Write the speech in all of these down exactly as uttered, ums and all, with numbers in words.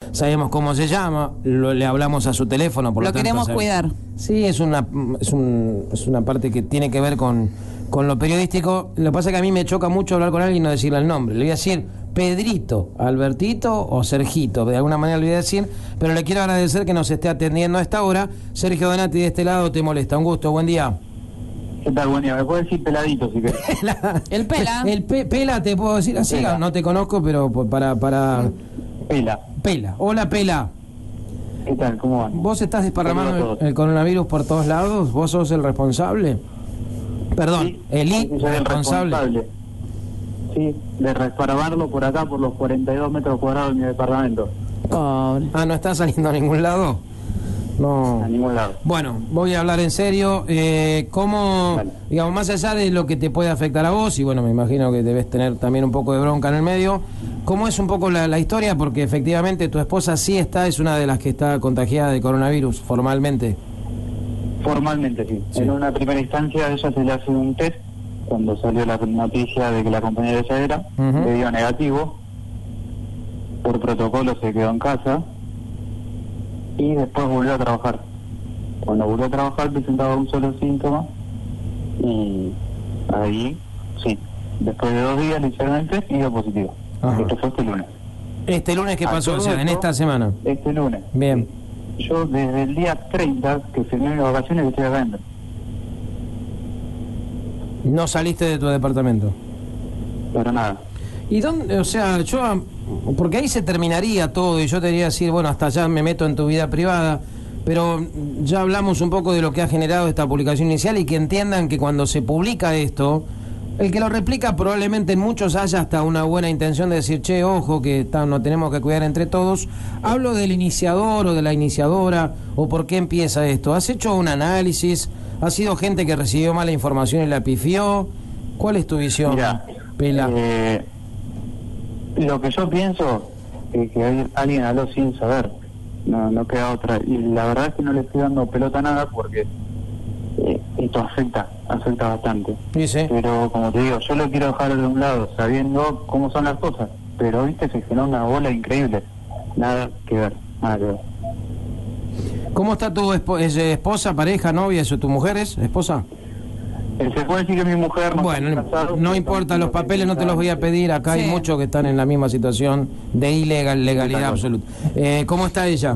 sabemos cómo se llama, lo, le hablamos a su teléfono, por lo, lo tanto, queremos ¿sabes? cuidar. Sí, es una, es, un, es una parte que tiene que ver con, con lo periodístico. Lo que pasa es que a mí me choca mucho hablar con alguien y no decirle el nombre. Le voy a decir Pedrito, Albertito o Sergito, de alguna manera le voy a decir, pero le quiero agradecer que nos esté atendiendo a esta hora. Sergio Donati de este lado te molesta. Un gusto, buen día. ¿Qué tal? Buen día. ¿Me puedes decir peladito si querés? El pela. El pe, pela, te puedo decir así, Pela. no te conozco, pero para... para Pela. Pela. Hola, Pela. ¿Qué tal? ¿Cómo van? ¿Vos estás desparramando Saludos a el, todos. el coronavirus por todos lados? ¿Vos sos el responsable? Perdón, Sí, el sí, I soy el responsable. responsable. Sí, de resparvarlo por acá, por los cuarenta y dos metros cuadrados de mi departamento. Pobre. Ah, ¿no está saliendo a ningún lado? No. A ningún lado. Bueno, voy a hablar en serio. Eh, ¿Cómo, Vale. digamos, más allá de lo que te puede afectar a vos, y bueno, me imagino que debes tener también un poco de bronca en el medio, ¿cómo es un poco la, la historia? Porque efectivamente tu esposa sí está, es una de las que está contagiada de coronavirus formalmente. Formalmente sí. Sí. En una primera instancia a ella se le hace un test cuando salió la noticia de que la compañera de ella era, Ujú. le dio negativo. Por protocolo se quedó en casa y después volvió a trabajar. Cuando volvió a trabajar presentaba un solo síntoma y ahí, sí, después de dos días le hicieron el test y dio positivo. Ajá. Esto fue este lunes. Este lunes, ¿qué A pasó? O todo sea, en esto, esta semana. Este lunes. Bien. Yo desde el día treinta que firmé mis vacaciones que estoy acá adentro. No saliste de tu departamento. Para nada. ¿Y dónde? O sea, yo... Porque ahí se terminaría todo y yo te diría decir, bueno, hasta allá me meto en tu vida privada, pero ya hablamos un poco de lo que ha generado esta publicación inicial y que entiendan que cuando se publica esto, el que lo replica probablemente en muchos haya hasta una buena intención de decir, che, ojo, que está, nos tenemos que cuidar entre todos. Hablo del iniciador o de la iniciadora o por qué empieza esto. ¿Has hecho un análisis? ¿Ha sido gente que recibió mala información y la pifió? ¿Cuál es tu visión, Mira, Pela? eh, lo que yo pienso es que hay- alguien habló sin saber, no, no queda otra. Y la verdad es que no le estoy dando pelota a nada porque eh, esto afecta, afecta bastante. Dice. Pero como te digo, yo lo quiero dejar de un lado, sabiendo cómo son las cosas. Pero viste, se generó una bola increíble. Nada que ver, nada que ver. ¿Cómo está tu espo- es, eh, esposa, pareja, novia? ¿Eso tu mujer es? ¿Esposa? Eh, Se puede decir que mi mujer no Bueno, está no, casada, no pero importa, tampoco los papeles no te los voy a pedir. Acá Sí. hay muchos que están en la misma situación de ilegal, legalidad Exacto. absoluta. Eh, ¿Cómo está ella?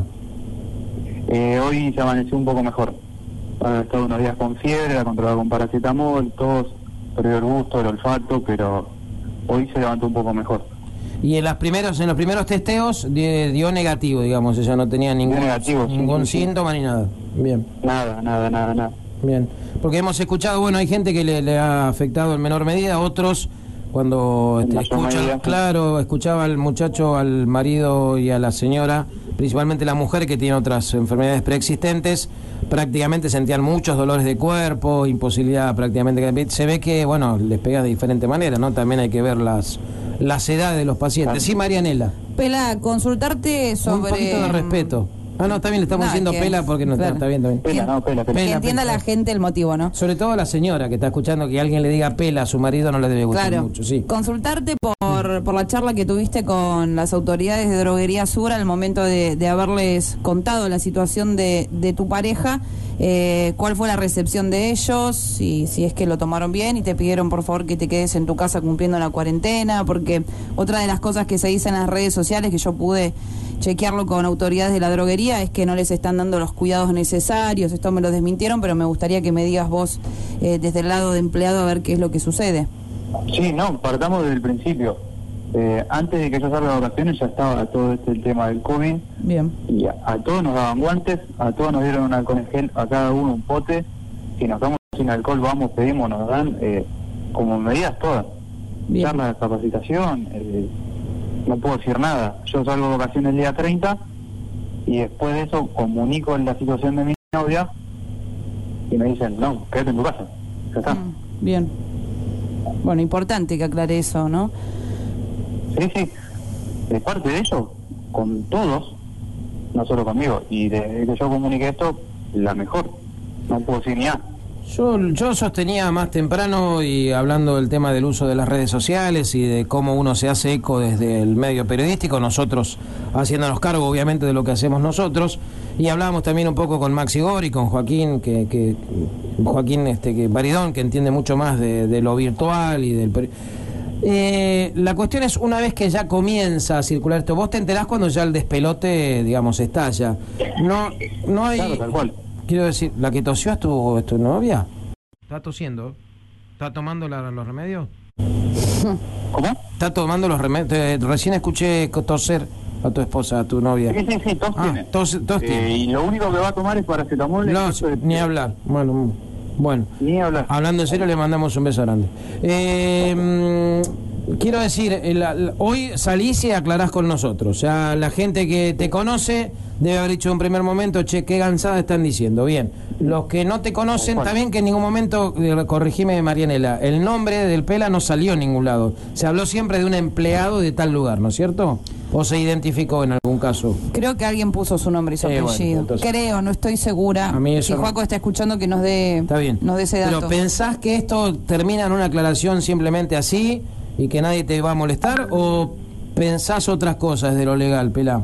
Eh, hoy se amaneció un poco mejor. Ha estado unos días con fiebre, la controlaba con paracetamol, tos, perdió el gusto, el olfato, pero hoy se levantó un poco mejor. Y en las primeros, en los primeros testeos di- dio negativo, digamos, ella no tenía ningún, negativo, sí, ningún sí, sí. síntoma ni nada. Bien, Nada, nada, nada, nada. bien. Porque hemos escuchado, bueno, hay gente que le, le ha afectado en menor medida, otros cuando En este, mayor escuchan, medida, sí. claro, escuchaba al muchacho, al marido y a la señora, principalmente la mujer que tiene otras enfermedades preexistentes, prácticamente sentían muchos dolores de cuerpo, imposibilidad prácticamente. Se ve que, bueno, les pega de diferente manera, ¿no? También hay que ver las, las edades de los pacientes. Sí, Marianela, Pela, consultarte sobre... un poquito de respeto. Ah, no, también le estamos No, diciendo que- Pela porque no claro. está, está bien, está bien. Pela, no, pela, pela. Que Pela, entienda pela. la gente el motivo, ¿no? Sobre todo a la señora que está escuchando que alguien le diga Pela a su marido no le debe gustar Claro. mucho, sí. Consultarte por, por la charla que tuviste con las autoridades de Droguería Sur al momento de, de haberles contado la situación de, de tu pareja. Eh, ¿Cuál fue la recepción de ellos? Si, si es que lo tomaron bien y te pidieron por favor que te quedes en tu casa cumpliendo la cuarentena, porque otra de las cosas que se dice en las redes sociales, que yo pude chequearlo con autoridades de la droguería, es que no les están dando los cuidados necesarios. Esto me lo desmintieron, pero me gustaría que me digas vos eh, desde el lado de empleado a ver qué es lo que sucede. Sí, no, partamos desde el principio. Eh, antes de que yo salga de vacaciones ya estaba todo este el tema del COVID Bien. y a, a todos nos daban guantes, a todos nos dieron un alcohol en gel, a cada uno un pote. Si nos damos sin alcohol, vamos, pedimos, nos dan eh, como medidas todas. Bien. Charlas de capacitación, eh, no puedo decir nada. Yo salgo de vacaciones el día treinta y después de eso comunico la situación de mi novia y me dicen, no, quédate en tu casa, ya está. Mm, bien. Bueno, importante que aclare eso, ¿no? Sí, sí, de parte de ellos, con todos, no solo conmigo, y desde que yo comuniqué esto, la mejor, no puedo decir ni A. Yo, yo sostenía más temprano, y hablando del tema del uso de las redes sociales y de cómo uno se hace eco desde el medio periodístico, nosotros haciéndonos cargo obviamente de lo que hacemos nosotros, y hablábamos también un poco con Maxi Gori, con Joaquín, que, que Joaquín este que Baridón, que entiende mucho más de, de lo virtual y del... Eh, la cuestión es, una vez que ya comienza a circular esto, vos te enterás cuando ya el despelote, digamos, estalla. No, no hay... Claro, tal cual. Quiero decir, ¿la que tosió es tu, es tu novia? ¿Está tosiendo? ¿Está tomando la, los remedios? ¿Cómo? ¿Está tomando los remedios? Recién escuché toser a tu esposa, a tu novia. Sí, sí, sí, tos Ah, tiene. tos, tos Eh, tiene. y lo único que va a tomar es paracetamol. No, exceso de- ni hablar. Bueno, bueno. Ni hablar. Hablando en serio, le mandamos un beso grande. Eh, mm, quiero decir, el- el- hoy salís y aclarás con nosotros. O sea, la gente que te conoce debe haber dicho en un primer momento, che, qué cansada están diciendo. Bien, los que no te conocen, Bueno. también que en ningún momento, eh, corregime Marianela, el nombre del Pela no salió en ningún lado. Se habló siempre de un empleado de tal lugar, ¿no es cierto? ¿O se identificó en algún caso? Creo que alguien puso su nombre y su Eh, bueno, apellido. entonces- Creo, no estoy segura. A mí eso si no- Juaco está escuchando, que nos dé, Está bien. nos dé ese dato. Pero ¿pensás que esto termina en una aclaración simplemente así y que nadie te va a molestar? ¿O pensás otras cosas de lo legal, Pelá?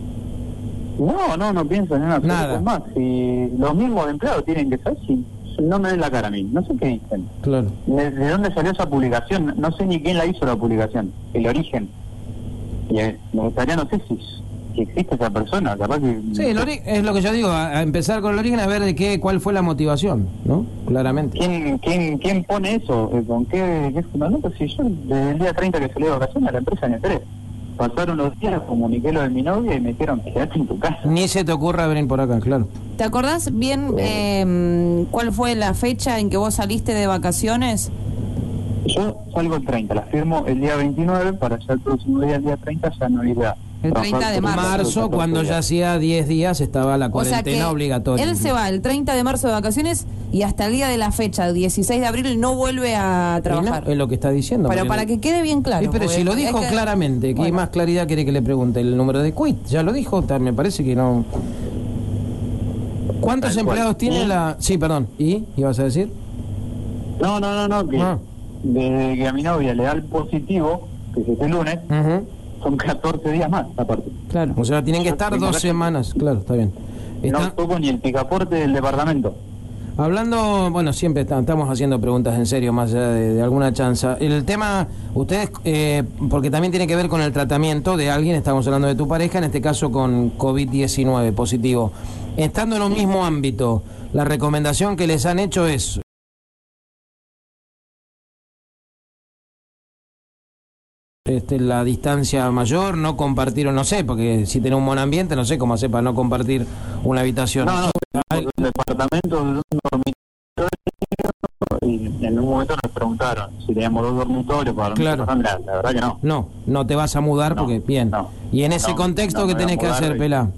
No, no, no pienso en nada. Nada. Es más, si los mismos empleados tienen que saber, si no me ven la cara a mí, no sé qué dicen. Claro. ¿De, de dónde salió esa publicación? No sé ni quién la hizo la publicación, el origen. Y eh, me gustaría, no sé si, si existe esa persona, capaz que... Sí, el ori- es lo que yo digo, a, a empezar con el origen, a ver de qué, cuál fue la motivación, ¿no? Claramente. ¿Quién, quién, quién pone eso? Eh, ¿Con qué, qué fundamento? Si yo desde el día treinta que salí de vacaciones a la empresa ni entré. Pasaron los días, comuniqué lo de mi novia y me dijeron, quédate en tu casa. Ni se te ocurra venir por acá, claro. ¿Te acordás bien eh, cuál fue la fecha en que vos saliste de vacaciones? Yo salgo el treinta, la firmo el día veintinueve, para ya el próximo día, el día treinta, ya no ir a El trabajar treinta de por marzo. Marzo, cuando ya hacía diez días, estaba la O sea cuarentena que obligatoria. él se va el treinta de marzo de vacaciones y hasta el día de la fecha, el dieciséis de abril, no vuelve a Y no, trabajar. es lo que está diciendo. Pero porque- para que quede bien claro. Sí, pero porque si lo hay dijo que- claramente, ¿qué Bueno. más claridad quiere que le pregunte? El número de quit, ya lo dijo, ta- me parece que no. ¿Cuántos Tal cual. empleados tiene ¿Y? la...? Sí, perdón. ¿Y? ¿Ibas a decir? No, no, no, no, que Ah. desde que a mi novia le da el positivo, que es este lunes, Ujú. son catorce días más aparte. Claro. O sea, tienen que Yo estar tengo dos que- semanas. Claro, está bien. No Está- toco ni el picaporte del departamento. Hablando, bueno, siempre está- estamos haciendo preguntas en serio, más allá de, de alguna chanza. El tema, ustedes, eh, porque también tiene que ver con el tratamiento de alguien, estamos hablando de tu pareja, en este caso con COVID diecinueve positivo. Estando en un mismo ámbito, la recomendación que les han hecho es... Este, la distancia mayor, no compartir, o no sé, porque si tenés un buen ambiente, no sé cómo hacer para no compartir una habitación. No, no, Ay, un departamento de un dormitorio, y en un momento nos preguntaron si teníamos dos dormitorios para Claro. dormir. La, la verdad que no. No, no te vas a mudar No, porque, bien. no, y en ese no, contexto, no ¿qué me voy a tenés que mudar hacer, hoy. Pelá?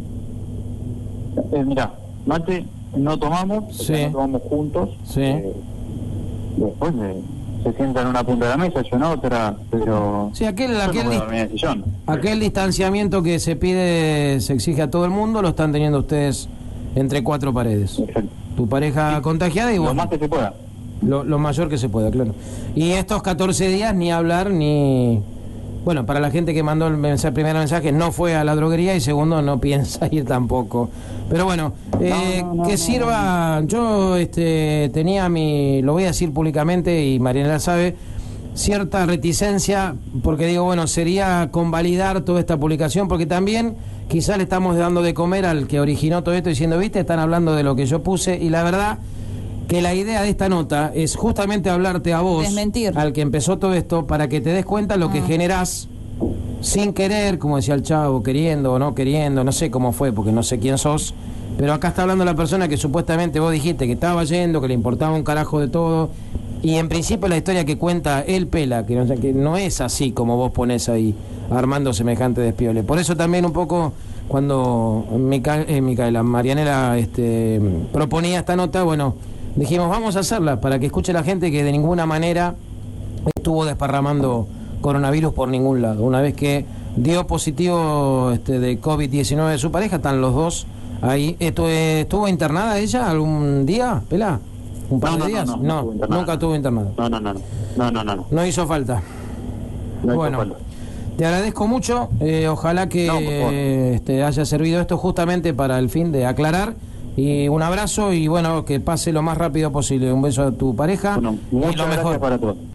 Eh, mira, mate no tomamos, o Sí. sea, no tomamos juntos. Sí. Eh, después eh, se sienta en una punta de la mesa, yo en otra, pero... Sí, aquel, yo aquel, no voy a dis- dormir en el sillón. aquel distanciamiento que se pide, se exige a todo el mundo, lo están teniendo ustedes entre cuatro paredes. Exacto. Tu pareja contagiada y Lo vos. más que se pueda. Lo, lo mayor que se pueda, claro. Y estos catorce días, ni hablar, ni... Bueno, para la gente que mandó el mensaje, primer mensaje, no fue a la droguería y segundo, no piensa ir tampoco. Pero bueno, eh, No, no, que no, sirva... Yo este, tenía mi... Lo voy a decir públicamente y Mariana sabe, cierta reticencia, porque digo, bueno, sería convalidar toda esta publicación, porque también quizás le estamos dando de comer al que originó todo esto diciendo, viste, están hablando de lo que yo puse, y la verdad que la idea de esta nota es justamente hablarte a vos, Desmentir. al que empezó todo esto, para que te des cuenta lo que Ah. generás sin querer, como decía el chavo, queriendo o no queriendo, no sé cómo fue, porque no sé quién sos, pero acá está hablando la persona que supuestamente vos dijiste que estaba yendo, que le importaba un carajo de todo, y en principio la historia que cuenta el Pela, que no, que no es así como vos ponés ahí, armando semejante despiole. Por eso también un poco, cuando Mica, eh, Micaela, Marianela este, proponía esta nota, bueno, dijimos, vamos a hacerla para que escuche la gente que de ninguna manera estuvo desparramando coronavirus por ningún lado. Una vez que dio positivo este, de COVID diecinueve de su pareja, están los dos ahí. Esto, eh, ¿Estuvo internada ella algún día, Pela? ¿Un par No, de no, días? no, no, No, estuvo internado. nunca estuvo internado. No, no, no, no, no, no, no, no. No hizo falta. No hizo Bueno, falta. te agradezco mucho. eh, ojalá que No, por favor. eh, este, haya servido esto justamente para el fin de aclarar. Y un abrazo y bueno, que pase lo más rápido posible. Un beso a tu pareja Bueno, y muchas lo gracias mejor. para todos.